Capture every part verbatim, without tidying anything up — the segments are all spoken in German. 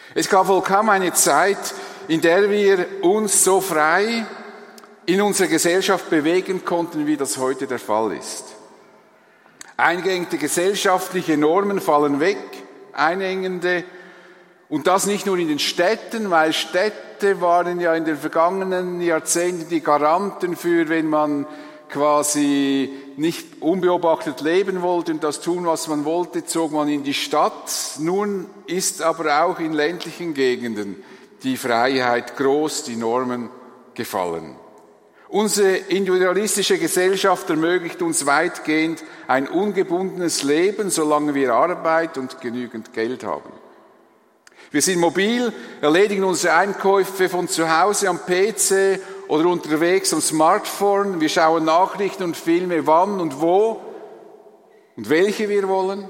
Es gab wohl kaum eine Zeit, in der wir uns so frei in unserer Gesellschaft bewegen konnten, wie das heute der Fall ist. Eingängige gesellschaftliche Normen fallen weg, einengende, und das nicht nur in den Städten, weil Städte waren ja in den vergangenen Jahrzehnten die Garanten für, wenn man quasi nicht unbeobachtet leben wollte und das tun, was man wollte, zog man in die Stadt. Nun ist aber auch in ländlichen Gegenden die Freiheit groß, die Normen gefallen. Unsere individualistische Gesellschaft ermöglicht uns weitgehend ein ungebundenes Leben, solange wir Arbeit und genügend Geld haben. Wir sind mobil, erledigen unsere Einkäufe von zu Hause am P C oder unterwegs am Smartphone. Wir schauen Nachrichten und Filme, wann und wo und welche wir wollen.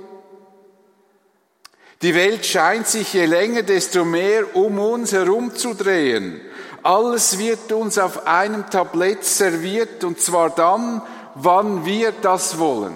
Die Welt scheint sich je länger, desto mehr um uns herumzudrehen. Alles wird uns auf einem Tablett serviert, und zwar dann, wann wir das wollen.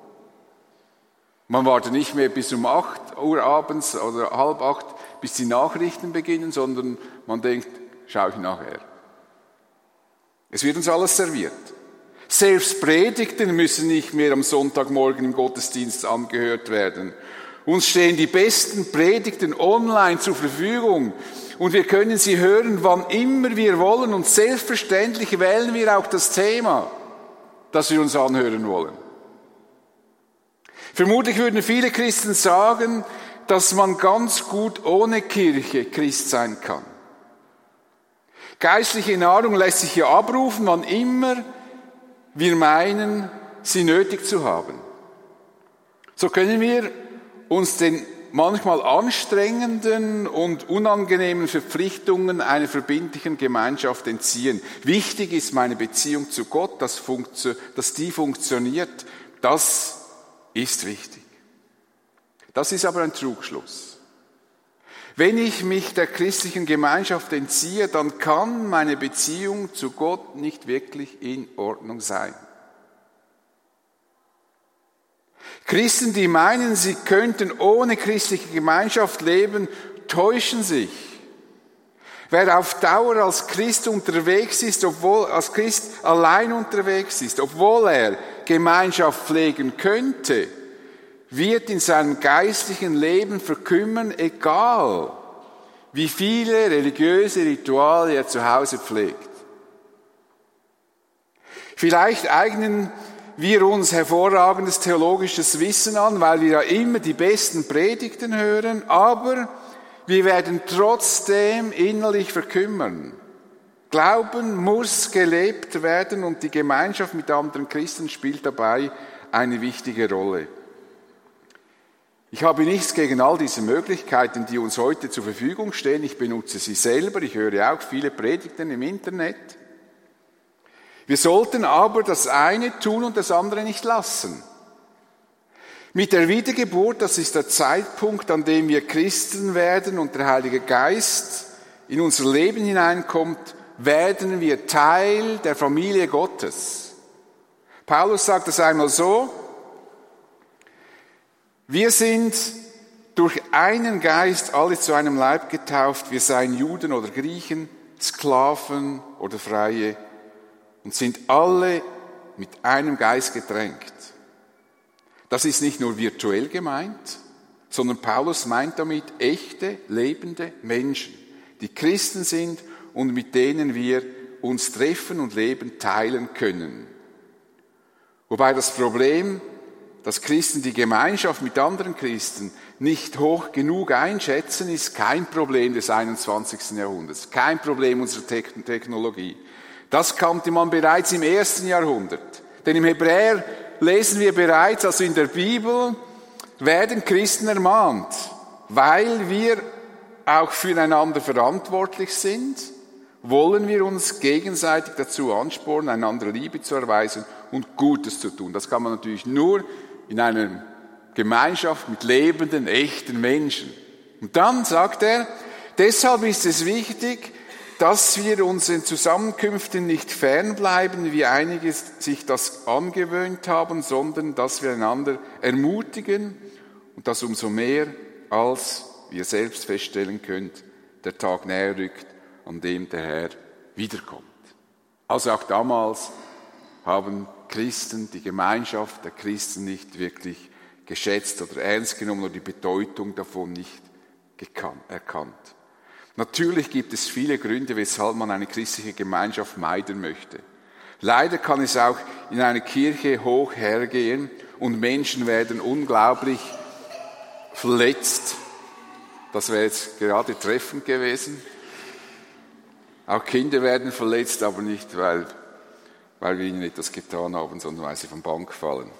Man wartet nicht mehr bis um acht Uhr abends oder halb acht, bis die Nachrichten beginnen, sondern man denkt, schaue ich nachher. Es wird uns alles serviert. Selbst Predigten müssen nicht mehr am Sonntagmorgen im Gottesdienst angehört werden. Uns stehen die besten Predigten online zur Verfügung und wir können sie hören, wann immer wir wollen, und selbstverständlich wählen wir auch das Thema, das wir uns anhören wollen. Vermutlich würden viele Christen sagen, dass man ganz gut ohne Kirche Christ sein kann. Geistliche Nahrung lässt sich ja abrufen, wann immer wir meinen, sie nötig zu haben. So können wir uns den manchmal anstrengenden und unangenehmen Verpflichtungen einer verbindlichen Gemeinschaft entziehen. Wichtig ist meine Beziehung zu Gott, dass, funktio- dass die funktioniert. Das ist wichtig. Das ist aber ein Trugschluss. Wenn ich mich der christlichen Gemeinschaft entziehe, dann kann meine Beziehung zu Gott nicht wirklich in Ordnung sein. Christen, die meinen, sie könnten ohne christliche Gemeinschaft leben, täuschen sich. Wer auf Dauer als Christ unterwegs ist, obwohl als Christ allein unterwegs ist, obwohl er Gemeinschaft pflegen könnte, wird in seinem geistlichen Leben verkümmern, egal wie viele religiöse Rituale er zu Hause pflegt. Vielleicht eignen wir uns hervorragendes theologisches Wissen an, weil wir ja immer die besten Predigten hören, aber wir werden trotzdem innerlich verkümmern. Glauben muss gelebt werden und die Gemeinschaft mit anderen Christen spielt dabei eine wichtige Rolle. Ich habe nichts gegen all diese Möglichkeiten, die uns heute zur Verfügung stehen. Ich benutze sie selber, ich höre auch viele Predigten im Internet. Wir sollten aber das eine tun und das andere nicht lassen. Mit der Wiedergeburt, das ist der Zeitpunkt, an dem wir Christen werden und der Heilige Geist in unser Leben hineinkommt, werden wir Teil der Familie Gottes. Paulus sagt es einmal so: Wir sind durch einen Geist alle zu einem Leib getauft, wir seien Juden oder Griechen, Sklaven oder Freie, und sind alle mit einem Geist getränkt. Das ist nicht nur virtuell gemeint, sondern Paulus meint damit echte, lebende Menschen, die Christen sind und mit denen wir uns treffen und Leben teilen können. Wobei das Problem, dass Christen die Gemeinschaft mit anderen Christen nicht hoch genug einschätzen, ist kein Problem des einundzwanzigsten Jahrhunderts, kein Problem unserer Technologie. Das kannte man bereits im ersten Jahrhundert. Denn im Hebräer lesen wir bereits, also in der Bibel, werden Christen ermahnt, weil wir auch füreinander verantwortlich sind, wollen wir uns gegenseitig dazu anspornen, einander Liebe zu erweisen und Gutes zu tun. Das kann man natürlich nur in einer Gemeinschaft mit lebenden, echten Menschen. Und dann sagt er, deshalb ist es wichtig, dass wir unseren Zusammenkünften nicht fernbleiben, wie einige sich das angewöhnt haben, sondern dass wir einander ermutigen und das umso mehr, als wie ihr selbst feststellen könnt, der Tag näher rückt, an dem der Herr wiederkommt. Also auch damals haben Christen die Gemeinschaft der Christen nicht wirklich geschätzt oder ernst genommen oder die Bedeutung davon nicht gekannt, erkannt. Natürlich gibt es viele Gründe, weshalb man eine christliche Gemeinschaft meiden möchte. Leider kann es auch in einer Kirche hoch hergehen und Menschen werden unglaublich verletzt. Das wäre jetzt gerade treffend gewesen. Auch Kinder werden verletzt, aber nicht, weil, weil wir ihnen etwas getan haben, sondern weil sie vom Bank fallen.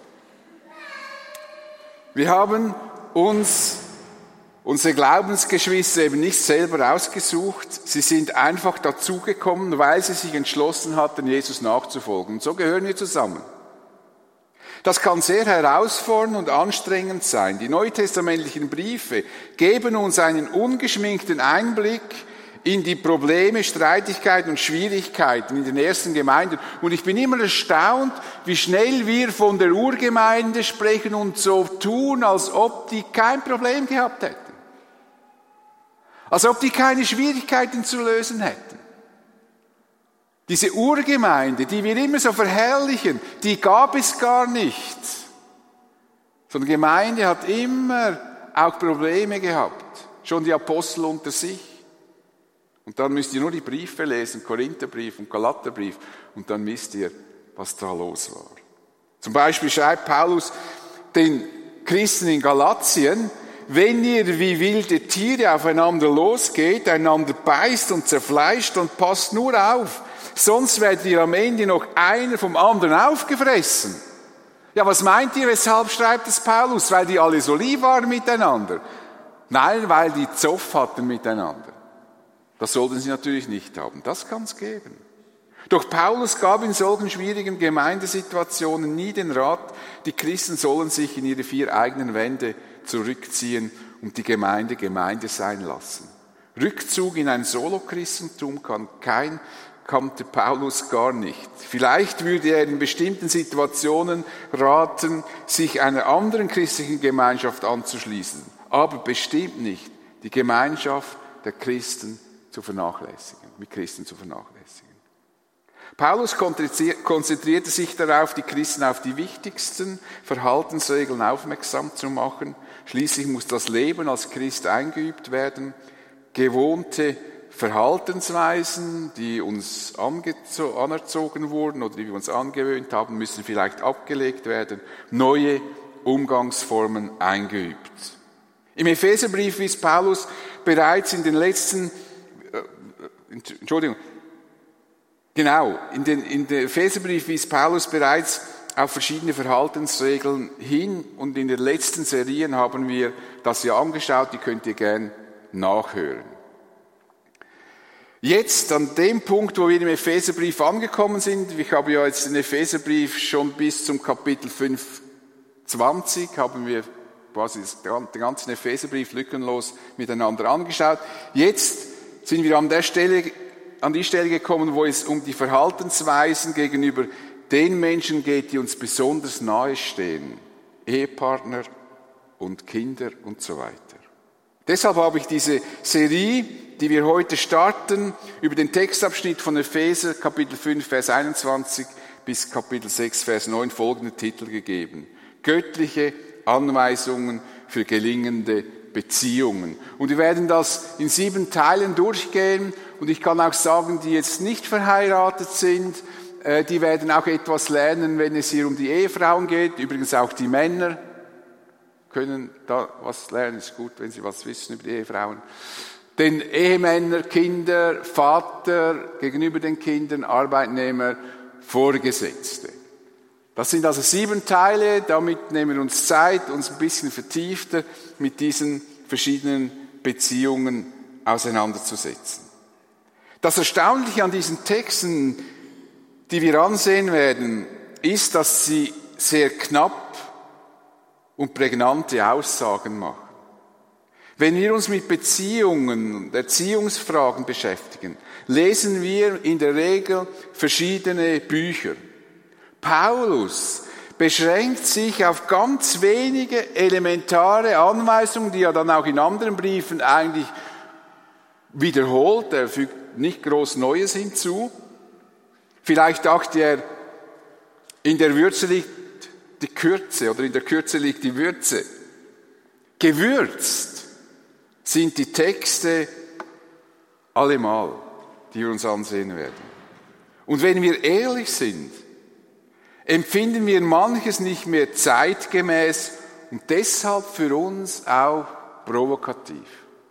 Wir haben uns unsere Glaubensgeschwister eben nicht selber ausgesucht. Sie sind einfach dazugekommen, weil sie sich entschlossen hatten, Jesus nachzufolgen. Und so gehören wir zusammen. Das kann sehr herausfordernd und anstrengend sein. Die neutestamentlichen Briefe geben uns einen ungeschminkten Einblick in die Probleme, Streitigkeiten und Schwierigkeiten in den ersten Gemeinden. Und ich bin immer erstaunt, wie schnell wir von der Urgemeinde sprechen und so tun, als ob die kein Problem gehabt hätten. Als ob die keine Schwierigkeiten zu lösen hätten. Diese Urgemeinde, die wir immer so verherrlichen, die gab es gar nicht. So eine Gemeinde hat immer auch Probleme gehabt. Schon die Apostel unter sich. Und dann müsst ihr nur die Briefe lesen, Korintherbrief und Galaterbrief, und dann wisst ihr, was da los war. Zum Beispiel schreibt Paulus den Christen in Galatien: Wenn ihr wie wilde Tiere aufeinander losgeht, einander beißt und zerfleischt, und passt nur auf, sonst werdet ihr am Ende noch einer vom anderen aufgefressen. Ja, was meint ihr, weshalb schreibt es Paulus? Weil die alle so lieb waren miteinander? Nein, weil die Zoff hatten miteinander. Das sollten sie natürlich nicht haben. Das kann es geben. Doch Paulus gab in solchen schwierigen Gemeindesituationen nie den Rat, die Christen sollen sich in ihre vier eigenen Wände zurückziehen und die Gemeinde Gemeinde sein lassen. Rückzug in ein Solo-Christentum kann kein, kannte Paulus gar nicht. Vielleicht würde er in bestimmten Situationen raten, sich einer anderen christlichen Gemeinschaft anzuschließen, aber bestimmt nicht die Gemeinschaft der Christen zu vernachlässigen, mit Christen zu vernachlässigen. Paulus konzentrierte sich darauf, die Christen auf die wichtigsten Verhaltensregeln aufmerksam zu machen. Schließlich muss das Leben als Christ eingeübt werden. Gewohnte Verhaltensweisen, die uns anerzogen wurden oder die wir uns angewöhnt haben, müssen vielleicht abgelegt werden. Neue Umgangsformen eingeübt. Im Epheserbrief wies Paulus bereits in den letzten Entschuldigung. Genau, in den, in den Epheserbrief wies Paulus bereits auf verschiedene Verhaltensregeln hin, und in den letzten Serien haben wir das ja angeschaut, die könnt ihr gern nachhören. Jetzt an dem Punkt, wo wir im Epheserbrief angekommen sind, ich habe ja jetzt den Epheserbrief schon bis zum Kapitel fünf zwanzig, haben wir quasi den ganzen Epheserbrief lückenlos miteinander angeschaut. Jetzt sind wir an der Stelle, an die Stelle gekommen, wo es um die Verhaltensweisen gegenüber den Menschen geht, die uns besonders nahe stehen. Ehepartner und Kinder und so weiter. Deshalb habe ich diese Serie, die wir heute starten, über den Textabschnitt von Epheser, Kapitel fünf, Vers einundzwanzig bis Kapitel sechs, Vers neun, folgende Titel gegeben. Göttliche Anweisungen für gelingende Beziehungen. Und wir werden das in sieben Teilen durchgehen, und ich kann auch sagen, die jetzt nicht verheiratet sind, die werden auch etwas lernen, wenn es hier um die Ehefrauen geht. Übrigens auch die Männer können da was lernen. Es ist gut, wenn sie was wissen über die Ehefrauen. Denn Ehemänner, Kinder, Vater gegenüber den Kindern, Arbeitnehmer, Vorgesetzte. Das sind also sieben Teile, damit nehmen wir uns Zeit, uns ein bisschen vertiefter mit diesen verschiedenen Beziehungen auseinanderzusetzen. Das Erstaunliche an diesen Texten, die wir ansehen werden, ist, dass sie sehr knapp und prägnante Aussagen machen. Wenn wir uns mit Beziehungen und Erziehungsfragen beschäftigen, lesen wir in der Regel verschiedene Bücher. Paulus beschränkt sich auf ganz wenige elementare Anweisungen, die er dann auch in anderen Briefen eigentlich wiederholt. Er fügt nicht groß Neues hinzu. Vielleicht dachte er, in der Würze liegt die Kürze oder in der Kürze liegt die Würze. Gewürzt sind die Texte allemal, die wir uns ansehen werden. Und wenn wir ehrlich sind, empfinden wir manches nicht mehr zeitgemäß und deshalb für uns auch provokativ.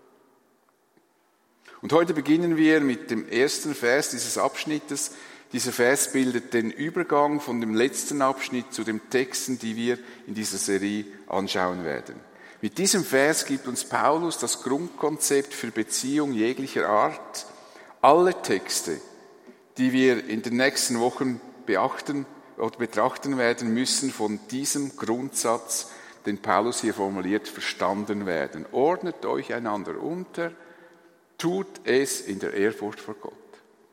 Und heute beginnen wir mit dem ersten Vers dieses Abschnittes. Dieser Vers bildet den Übergang von dem letzten Abschnitt zu den Texten, die wir in dieser Serie anschauen werden. Mit diesem Vers gibt uns Paulus das Grundkonzept für Beziehung jeglicher Art. Alle Texte, die wir in den nächsten Wochen beachten oder betrachten werden, müssen von diesem Grundsatz, den Paulus hier formuliert, verstanden werden. Ordnet euch einander unter, tut es in der Ehrfurcht vor Gott.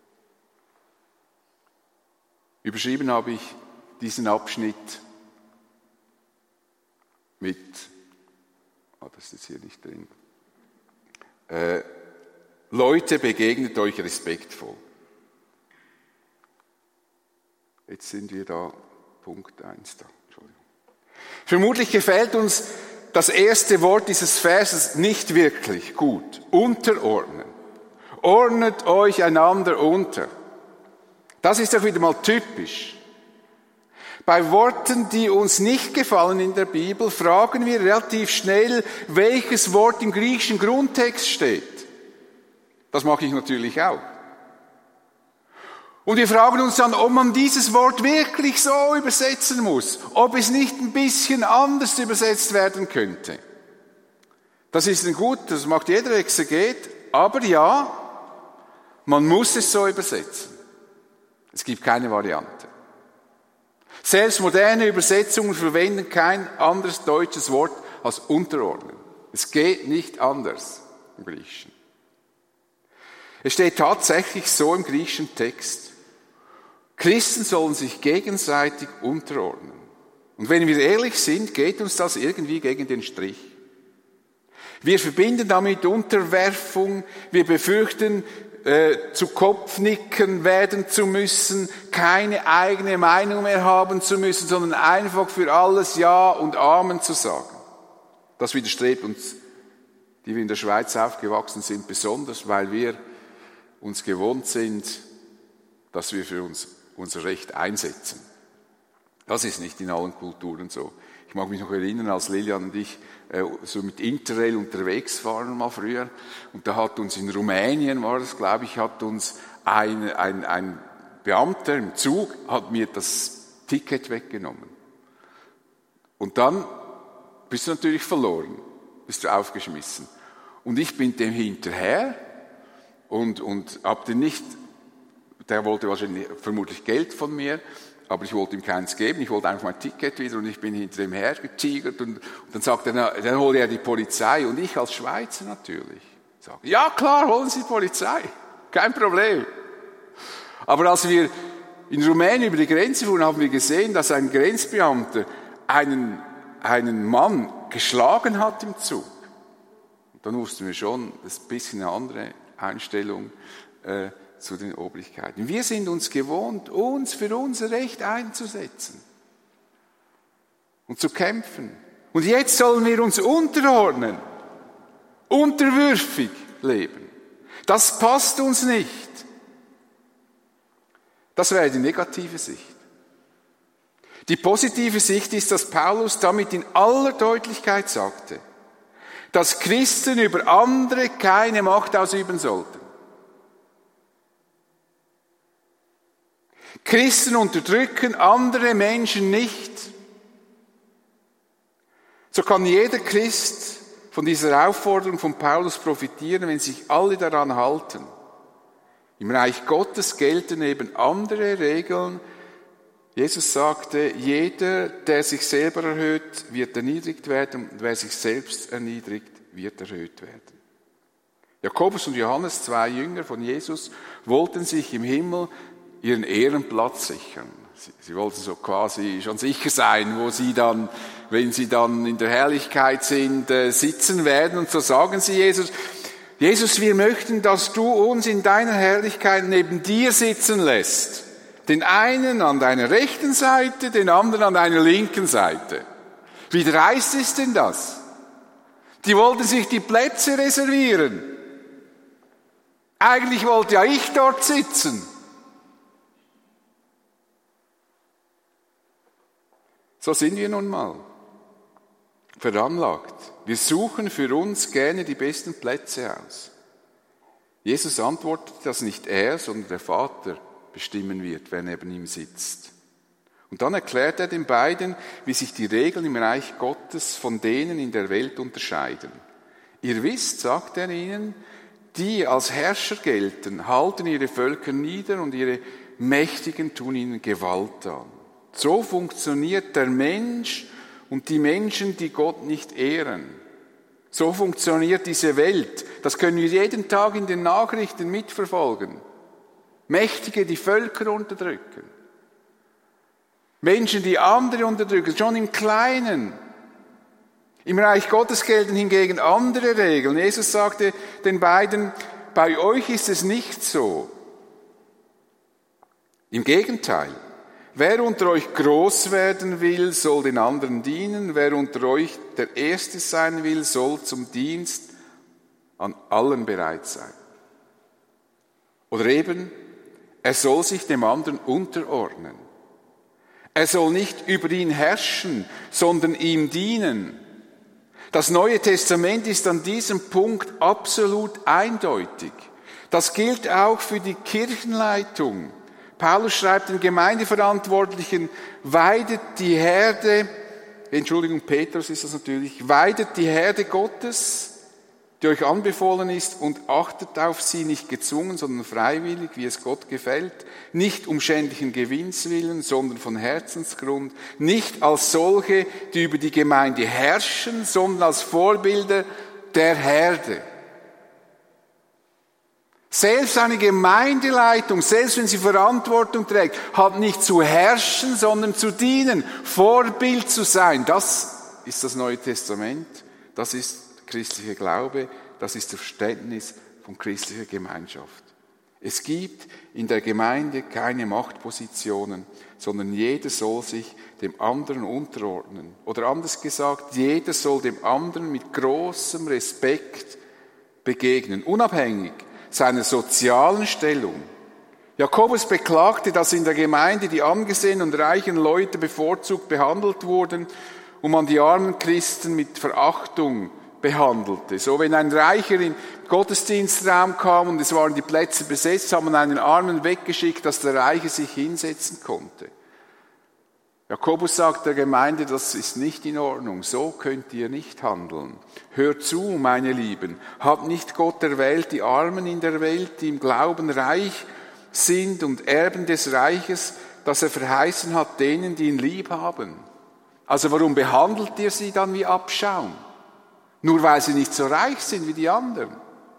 Überschrieben habe ich diesen Abschnitt mit, ah, das ist jetzt hier nicht drin, äh, Leute, begegnet euch respektvoll. Jetzt sind wir da, Punkt eins da, Entschuldigung. Vermutlich gefällt uns das erste Wort dieses Verses nicht wirklich gut. Unterordnen. Ordnet euch einander unter. Das ist doch wieder mal typisch. Bei Worten, die uns nicht gefallen in der Bibel, fragen wir relativ schnell, welches Wort im griechischen Grundtext steht. Das mache ich natürlich auch. Und wir fragen uns dann, ob man dieses Wort wirklich so übersetzen muss, ob es nicht ein bisschen anders übersetzt werden könnte. Das ist ein gut, das macht jeder Exeget, aber ja, man muss es so übersetzen. Es gibt keine Variante. Selbst moderne Übersetzungen verwenden kein anderes deutsches Wort als unterordnen. Es geht nicht anders im Griechischen. Es steht tatsächlich so im griechischen Text. Christen sollen sich gegenseitig unterordnen. Und wenn wir ehrlich sind, geht uns das irgendwie gegen den Strich. Wir verbinden damit Unterwerfung, wir befürchten, äh, zu Kopfnicken werden zu müssen, keine eigene Meinung mehr haben zu müssen, sondern einfach für alles Ja und Amen zu sagen. Das widerstrebt uns, die wir in der Schweiz aufgewachsen sind, besonders, weil wir uns gewohnt sind, dass wir für uns unser Recht einsetzen. Das ist nicht in allen Kulturen so. Ich mag mich noch erinnern, als Lilian und ich äh, so mit Interrail unterwegs waren mal früher. Und da hat uns in Rumänien, war das glaube ich, hat uns ein, ein, ein Beamter im Zug, hat mir das Ticket weggenommen. Und dann bist du natürlich verloren, bist du aufgeschmissen. Und ich bin dem hinterher und, und hab den nicht, der wollte wahrscheinlich vermutlich Geld von mir, aber ich wollte ihm keins geben, ich wollte einfach mein Ticket wieder und ich bin hinter ihm hergetigert und, und dann sagt er, na, dann hole er die Polizei und ich als Schweizer natürlich sage, ja klar, holen Sie die Polizei, kein Problem. Aber als wir in Rumänien über die Grenze fuhren, haben wir gesehen, dass ein Grenzbeamter einen, einen Mann geschlagen hat im Zug. Und dann wussten wir schon, das ist ein bisschen eine andere Einstellung äh, zu den Obrigkeiten. Wir sind uns gewohnt, uns für unser Recht einzusetzen und zu kämpfen. Und jetzt sollen wir uns unterordnen, unterwürfig leben. Das passt uns nicht. Das wäre die negative Sicht. Die positive Sicht ist, dass Paulus damit in aller Deutlichkeit sagte, dass Christen über andere keine Macht ausüben sollten. Christen unterdrücken andere Menschen nicht. So kann jeder Christ von dieser Aufforderung von Paulus profitieren, wenn sich alle daran halten. Im Reich Gottes gelten eben andere Regeln. Jesus sagte, jeder, der sich selber erhöht, wird erniedrigt werden, und wer sich selbst erniedrigt, wird erhöht werden. Jakobus und Johannes, zwei Jünger von Jesus, wollten sich im Himmel ihren Ehrenplatz sichern. Sie, sie wollten so quasi schon sicher sein, wo sie dann, wenn sie dann in der Herrlichkeit sind, äh, sitzen werden. Und so sagen sie Jesus, Jesus, wir möchten, dass du uns in deiner Herrlichkeit neben dir sitzen lässt. Den einen an deiner rechten Seite, den anderen an deiner linken Seite. Wie dreist ist denn das? Die wollten sich die Plätze reservieren. Eigentlich wollte ja ich dort sitzen. So sind wir nun mal veranlagt. Wir suchen für uns gerne die besten Plätze aus. Jesus antwortet, dass nicht er, sondern der Vater bestimmen wird, wer neben ihm sitzt. Und dann erklärt er den beiden, wie sich die Regeln im Reich Gottes von denen in der Welt unterscheiden. Ihr wisst, sagt er ihnen, die als Herrscher gelten, halten ihre Völker nieder und ihre Mächtigen tun ihnen Gewalt an. So funktioniert der Mensch und die Menschen, die Gott nicht ehren. So funktioniert diese Welt. Das können wir jeden Tag in den Nachrichten mitverfolgen. Mächtige, die Völker unterdrücken. Menschen, die andere unterdrücken, schon im Kleinen. Im Reich Gottes gelten hingegen andere Regeln. Jesus sagte den beiden, bei euch ist es nicht so. Im Gegenteil. Wer unter euch groß werden will, soll den anderen dienen. Wer unter euch der Erste sein will, soll zum Dienst an allen bereit sein. Oder eben, er soll sich dem anderen unterordnen. Er soll nicht über ihn herrschen, sondern ihm dienen. Das Neue Testament ist an diesem Punkt absolut eindeutig. Das gilt auch für die Kirchenleitung. Paulus schreibt den Gemeindeverantwortlichen, weidet die Herde, Entschuldigung, Petrus ist das natürlich, weidet die Herde Gottes, die euch anbefohlen ist, und achtet auf sie, nicht gezwungen, sondern freiwillig, wie es Gott gefällt, nicht um schändlichen Gewinns willen, sondern von Herzensgrund, nicht als solche, die über die Gemeinde herrschen, sondern als Vorbilder der Herde. Selbst eine Gemeindeleitung, selbst wenn sie Verantwortung trägt, hat nicht zu herrschen, sondern zu dienen, Vorbild zu sein. Das ist das Neue Testament, das ist christlicher Glaube, das ist das Verständnis von christlicher Gemeinschaft. Es gibt in der Gemeinde keine Machtpositionen, sondern jeder soll sich dem anderen unterordnen. Oder anders gesagt, jeder soll dem anderen mit großem Respekt begegnen, unabhängig seiner sozialen Stellung. Jakobus beklagte, dass in der Gemeinde die angesehenen und reichen Leute bevorzugt behandelt wurden und man die armen Christen mit Verachtung behandelte. So, wenn ein Reicher in den Gottesdienstraum kam und es waren die Plätze besetzt, hat man einen Armen weggeschickt, dass der Reiche sich hinsetzen konnte. Jakobus sagt der Gemeinde, das ist nicht in Ordnung, so könnt ihr nicht handeln. Hört zu, meine Lieben, hat nicht Gott erwählt die Armen in der Welt, die im Glauben reich sind und Erben des Reiches, das er verheißen hat, denen, die ihn lieb haben? Also warum behandelt ihr sie dann wie Abschaum? Nur weil sie nicht so reich sind wie die anderen.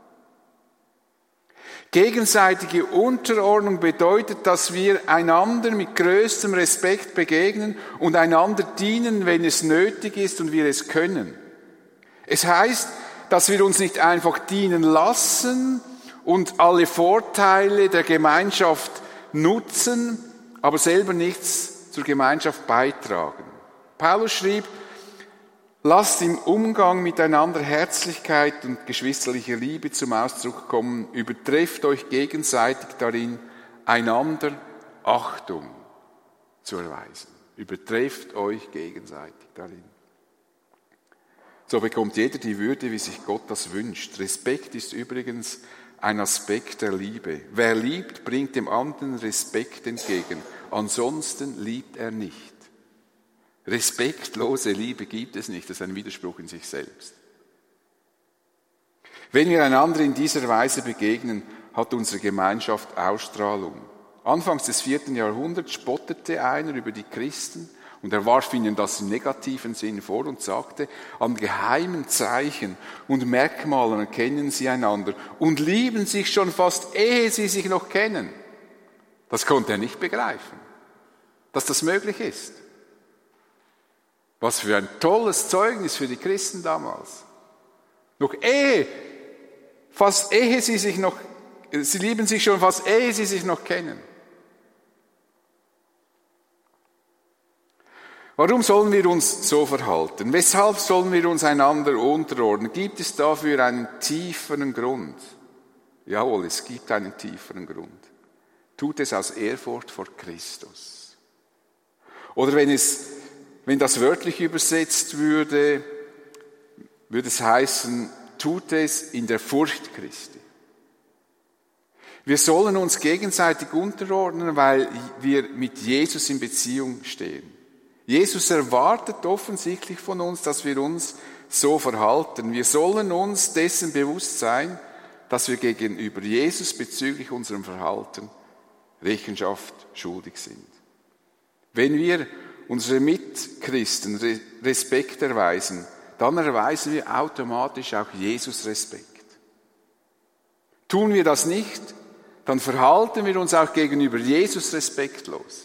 Gegenseitige Unterordnung bedeutet, dass wir einander mit größtem Respekt begegnen und einander dienen, wenn es nötig ist und wir es können. Es heißt, dass wir uns nicht einfach dienen lassen und alle Vorteile der Gemeinschaft nutzen, aber selber nichts zur Gemeinschaft beitragen. Paulus schrieb, lasst im Umgang miteinander Herzlichkeit und geschwisterliche Liebe zum Ausdruck kommen. Übertrefft euch gegenseitig darin, einander Achtung zu erweisen. Übertrefft euch gegenseitig darin. So bekommt jeder die Würde, wie sich Gott das wünscht. Respekt ist übrigens ein Aspekt der Liebe. Wer liebt, bringt dem anderen Respekt entgegen. Ansonsten liebt er nicht. Respektlose Liebe gibt es nicht, das ist ein Widerspruch in sich selbst. Wenn wir einander in dieser Weise begegnen, hat unsere Gemeinschaft Ausstrahlung. Anfangs des vierten Jahrhunderts spottete einer über die Christen und er warf ihnen das im negativen Sinn vor und sagte, an geheimen Zeichen und Merkmalen erkennen sie einander und lieben sich schon fast, ehe sie sich noch kennen. Das konnte er nicht begreifen. dass das möglich ist. Was für ein tolles Zeugnis für die Christen damals. Noch ehe, fast ehe sie sich noch, sie lieben sich schon fast ehe sie sich noch kennen. Warum sollen wir uns so verhalten? Weshalb sollen wir uns einander unterordnen? Gibt es dafür einen tieferen Grund? Jawohl, es gibt einen tieferen Grund. Tut es aus Ehrfurcht vor Christus. Oder wenn es, wenn das wörtlich übersetzt würde, würde es heißen, tut es in der Furcht Christi. Wir sollen uns gegenseitig unterordnen, weil wir mit Jesus in Beziehung stehen. Jesus erwartet offensichtlich von uns, dass wir uns so verhalten. Wir sollen uns dessen bewusst sein, dass wir gegenüber Jesus bezüglich unserem Verhalten Rechenschaft schuldig sind. Wenn wir unsere Mitchristen Respekt erweisen, dann erweisen wir automatisch auch Jesus Respekt. Tun wir das nicht, dann verhalten wir uns auch gegenüber Jesus respektlos.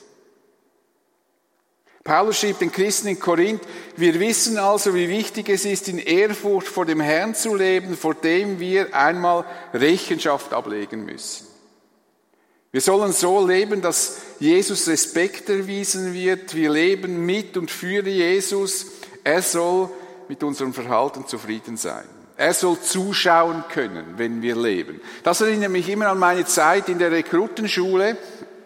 Paulus schrieb den Christen in Korinth, wir wissen also, wie wichtig es ist, in Ehrfurcht vor dem Herrn zu leben, vor dem wir einmal Rechenschaft ablegen müssen. Wir sollen so leben, dass Jesus Respekt erwiesen wird. Wir leben mit und für Jesus. Er soll mit unserem Verhalten zufrieden sein. Er soll zuschauen können, wenn wir leben. Das erinnert mich immer an meine Zeit in der Rekrutenschule.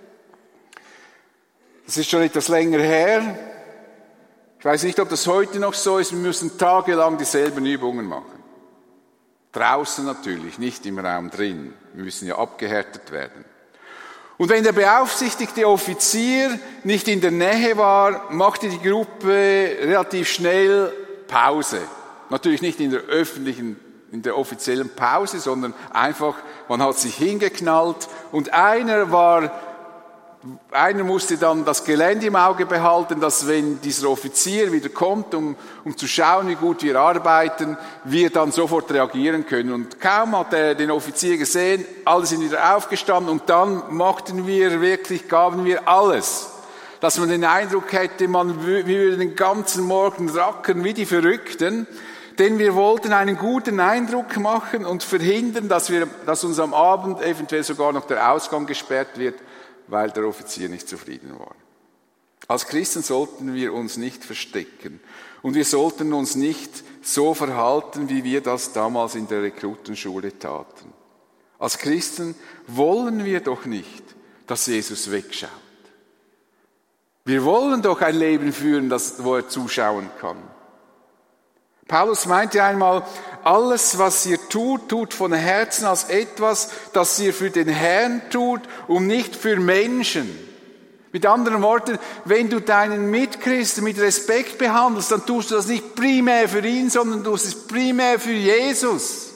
Das ist schon etwas länger her. Ich weiß nicht, ob das heute noch so ist. Wir müssen tagelang dieselben Übungen machen. Draußen natürlich, nicht im Raum drin. Wir müssen ja abgehärtet werden. Und wenn der beaufsichtigte Offizier nicht in der Nähe war, machte die Gruppe relativ schnell Pause. Natürlich nicht in der öffentlichen, in der offiziellen Pause, sondern einfach, man hat sich hingeknallt und einer war Einer musste dann das Gelände im Auge behalten, dass wenn dieser Offizier wieder kommt, um, um zu schauen, wie gut wir arbeiten, wir dann sofort reagieren können. Und kaum hat er den Offizier gesehen, alle sind wieder aufgestanden und dann machten wir wirklich, gaben wir alles. Dass man den Eindruck hätte, man würde den ganzen Morgen rackern wie die Verrückten. Denn wir wollten einen guten Eindruck machen und verhindern, dass, wir, dass uns am Abend eventuell sogar noch der Ausgang gesperrt wird, weil der Offizier nicht zufrieden war. Als Christen sollten wir uns nicht verstecken und wir sollten uns nicht so verhalten, wie wir das damals in der Rekrutenschule taten. Als Christen wollen wir doch nicht, dass Jesus wegschaut. Wir wollen doch ein Leben führen, das, wo er zuschauen kann. Paulus meinte einmal, alles, was ihr tut, tut von Herzen als etwas, das ihr für den Herrn tut und nicht für Menschen. Mit anderen Worten, wenn du deinen Mitchristen mit Respekt behandelst, dann tust du das nicht primär für ihn, sondern du tust es primär für Jesus.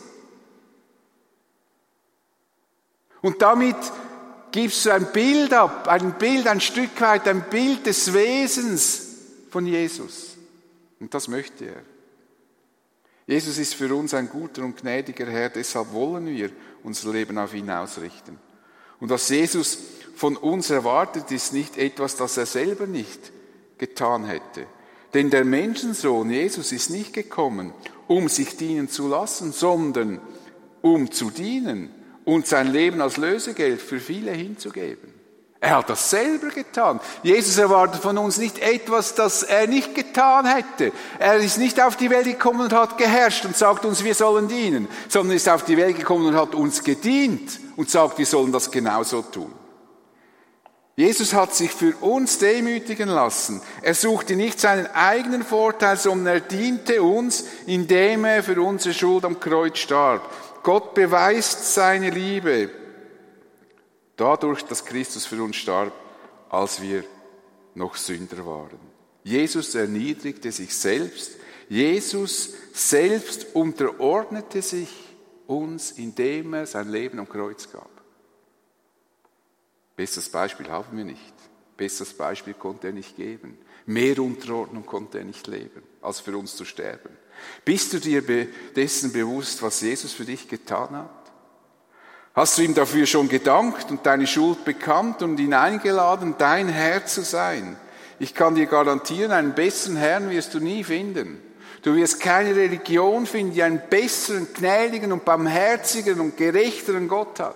Und damit gibst du ein Bild ab, ein Bild, ein Stück weit, ein Bild des Wesens von Jesus. Und das möchte er. Jesus ist für uns ein guter und gnädiger Herr, deshalb wollen wir unser Leben auf ihn ausrichten. Und was Jesus von uns erwartet, ist nicht etwas, das er selber nicht getan hätte. Denn der Menschensohn, Jesus, ist nicht gekommen, um sich dienen zu lassen, sondern um zu dienen und sein Leben als Lösegeld für viele hinzugeben. Er hat das selber getan. Jesus erwartet von uns nicht etwas, das er nicht getan hätte. Er ist nicht auf die Welt gekommen und hat geherrscht und sagt uns, wir sollen dienen, sondern ist auf die Welt gekommen und hat uns gedient und sagt, wir sollen das genauso tun. Jesus hat sich für uns demütigen lassen. Er suchte nicht seinen eigenen Vorteil, sondern er diente uns, indem er für unsere Schuld am Kreuz starb. Gott beweist seine Liebe dadurch, dass Christus für uns starb, als wir noch Sünder waren. Jesus erniedrigte sich selbst. Jesus selbst unterordnete sich uns, indem er sein Leben am Kreuz gab. Besseres Beispiel haben wir nicht. Besseres Beispiel konnte er nicht geben. Mehr Unterordnung konnte er nicht leben, als für uns zu sterben. Bist du dir dessen bewusst, was Jesus für dich getan hat? Hast du ihm dafür schon gedankt und deine Schuld bekannt und ihn eingeladen, dein Herr zu sein? Ich kann dir garantieren, einen besseren Herrn wirst du nie finden. Du wirst keine Religion finden, die einen besseren, gnädigen und barmherzigen und gerechteren Gott hat.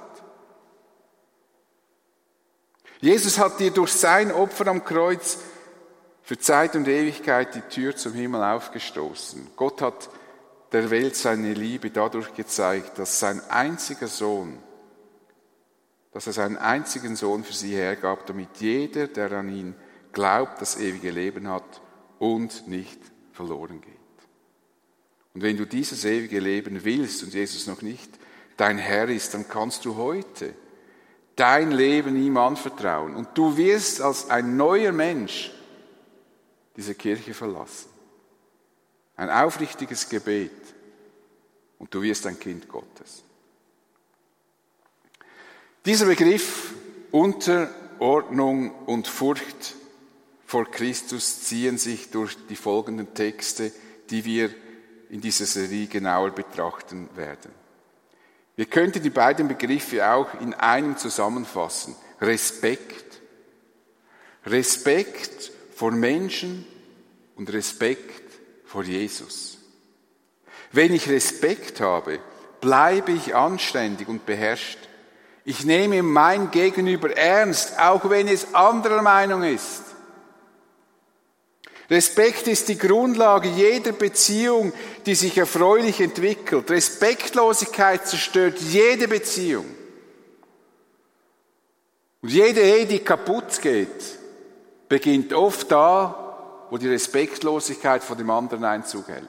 Jesus hat dir durch sein Opfer am Kreuz für Zeit und Ewigkeit die Tür zum Himmel aufgestoßen. Gott hat der Welt seine Liebe dadurch gezeigt, dass sein einziger Sohn, dass er seinen einzigen Sohn für sie hergab, damit jeder, der an ihn glaubt, das ewige Leben hat und nicht verloren geht. Und wenn du dieses ewige Leben willst und Jesus noch nicht dein Herr ist, dann kannst du heute dein Leben ihm anvertrauen. Und du wirst als ein neuer Mensch diese Kirche verlassen. Ein aufrichtiges Gebet. Und du wirst ein Kind Gottes. Dieser Begriff Unterordnung und Furcht vor Christus ziehen sich durch die folgenden Texte, die wir in dieser Serie genauer betrachten werden. Wir könnten die beiden Begriffe auch in einem zusammenfassen. Respekt. Respekt vor Menschen und Respekt vor Jesus. Wenn ich Respekt habe, bleibe ich anständig und beherrscht. Ich nehme mein Gegenüber ernst, auch wenn es anderer Meinung ist. Respekt ist die Grundlage jeder Beziehung, die sich erfreulich entwickelt. Respektlosigkeit zerstört jede Beziehung. Und jede Ehe, die kaputt geht, beginnt oft da, wo die Respektlosigkeit vor dem anderen Einzug hält.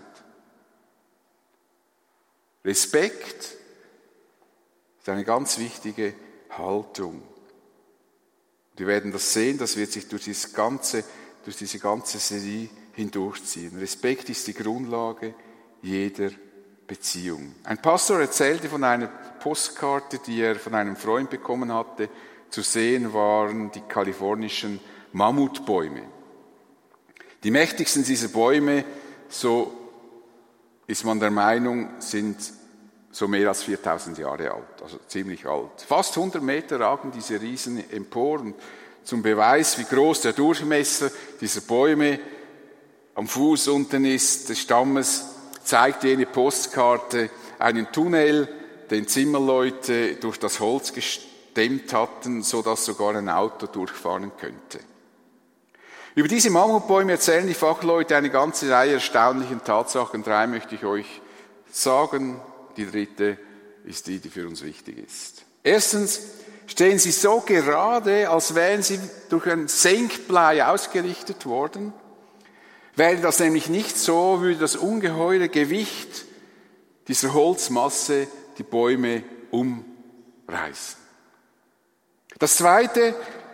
Respekt ist eine ganz wichtige Haltung. Wir werden das sehen, das wird sich durch dieses ganze durch diese ganze Serie hindurchziehen. Respekt ist die Grundlage jeder Beziehung. Ein Pastor erzählte von einer Postkarte, die er von einem Freund bekommen hatte. Zu sehen waren die kalifornischen Mammutbäume. Die mächtigsten dieser Bäume, so ist man der Meinung, sind so mehr als viertausend Jahre alt, also ziemlich alt. Fast hundert Meter ragen diese Riesen empor und zum Beweis, wie groß der Durchmesser dieser Bäume am Fuß unten ist, des Stammes, zeigt jene Postkarte einen Tunnel, den Zimmerleute durch das Holz gestemmt hatten, so dass sogar ein Auto durchfahren könnte. Über diese Mammutbäume erzählen die Fachleute eine ganze Reihe erstaunlichen Tatsachen. Drei möchte ich euch sagen. Die dritte ist die, die für uns wichtig ist. Erstens stehen sie so gerade, als wären sie durch ein Senkblei ausgerichtet worden. Wäre das nämlich nicht so, würde das ungeheure Gewicht dieser Holzmasse die Bäume umreißen. Das Zweite,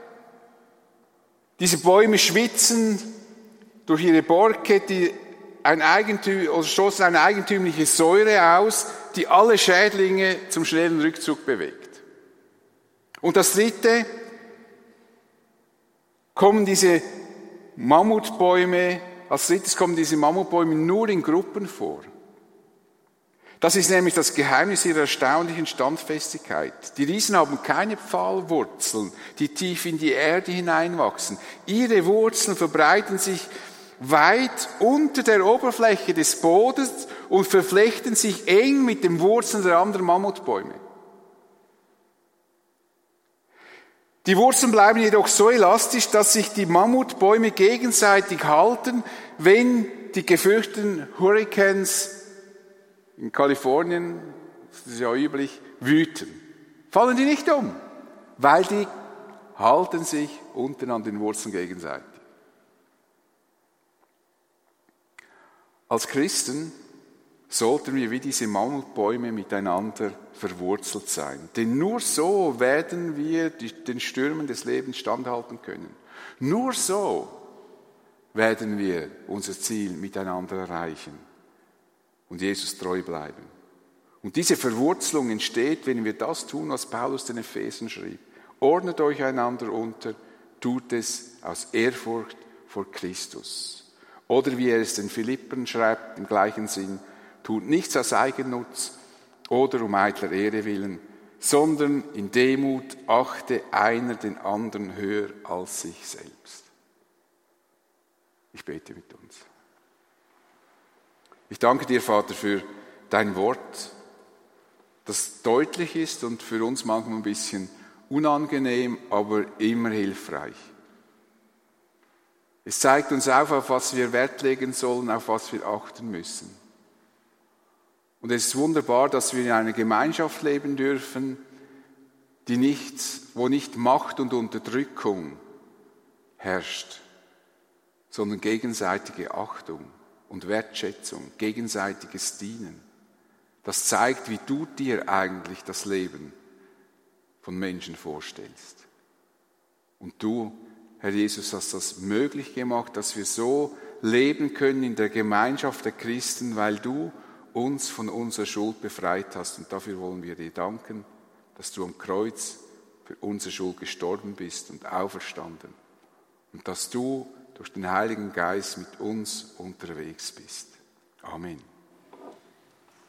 diese Bäume schwitzen durch ihre Borke, die ein Eigentüm, oder stoßen eine eigentümliche Säure aus, die alle Schädlinge zum schnellen Rückzug bewegt. Und das Dritte, kommen diese Mammutbäume, als drittes kommen diese Mammutbäume nur in Gruppen vor. Das ist nämlich das Geheimnis ihrer erstaunlichen Standfestigkeit. Die Riesen haben keine Pfahlwurzeln, die tief in die Erde hineinwachsen. Ihre Wurzeln verbreiten sich weit unter der Oberfläche des Bodens und verflechten sich eng mit den Wurzeln der anderen Mammutbäume. Die Wurzeln bleiben jedoch so elastisch, dass sich die Mammutbäume gegenseitig halten, wenn die gefürchteten Hurrikans in Kalifornien, das ist ja üblich, wüten. Fallen die nicht um, weil die halten sich unten an den Wurzeln gegenseitig. Als Christen sollten wir wie diese Mammutbäume miteinander verwurzelt sein. Denn nur so werden wir den Stürmen des Lebens standhalten können. Nur so werden wir unser Ziel miteinander erreichen und Jesus treu bleiben. Und diese Verwurzelung entsteht, wenn wir das tun, was Paulus den Ephesern schrieb. Ordnet euch einander unter, tut es aus Ehrfurcht vor Christus. Oder wie er es den Philippern schreibt, im gleichen Sinn, tut nichts aus Eigennutz oder um eitler Ehre willen, sondern in Demut achte einer den anderen höher als sich selbst. Ich bete mit uns. Ich danke dir, Vater, für dein Wort, das deutlich ist und für uns manchmal ein bisschen unangenehm, aber immer hilfreich. Es zeigt uns auf, auf was wir Wert legen sollen, auf was wir achten müssen. Und es ist wunderbar, dass wir in einer Gemeinschaft leben dürfen, die nicht, wo nicht Macht und Unterdrückung herrscht, sondern gegenseitige Achtung und Wertschätzung, gegenseitiges Dienen. Das zeigt, wie du dir eigentlich das Leben von Menschen vorstellst. Und du, Herr Jesus, hast das möglich gemacht, dass wir so leben können in der Gemeinschaft der Christen, weil du uns von unserer Schuld befreit hast. Und dafür wollen wir dir danken, dass du am Kreuz für unsere Schuld gestorben bist und auferstanden. Und dass du durch den Heiligen Geist mit uns unterwegs bist. Amen.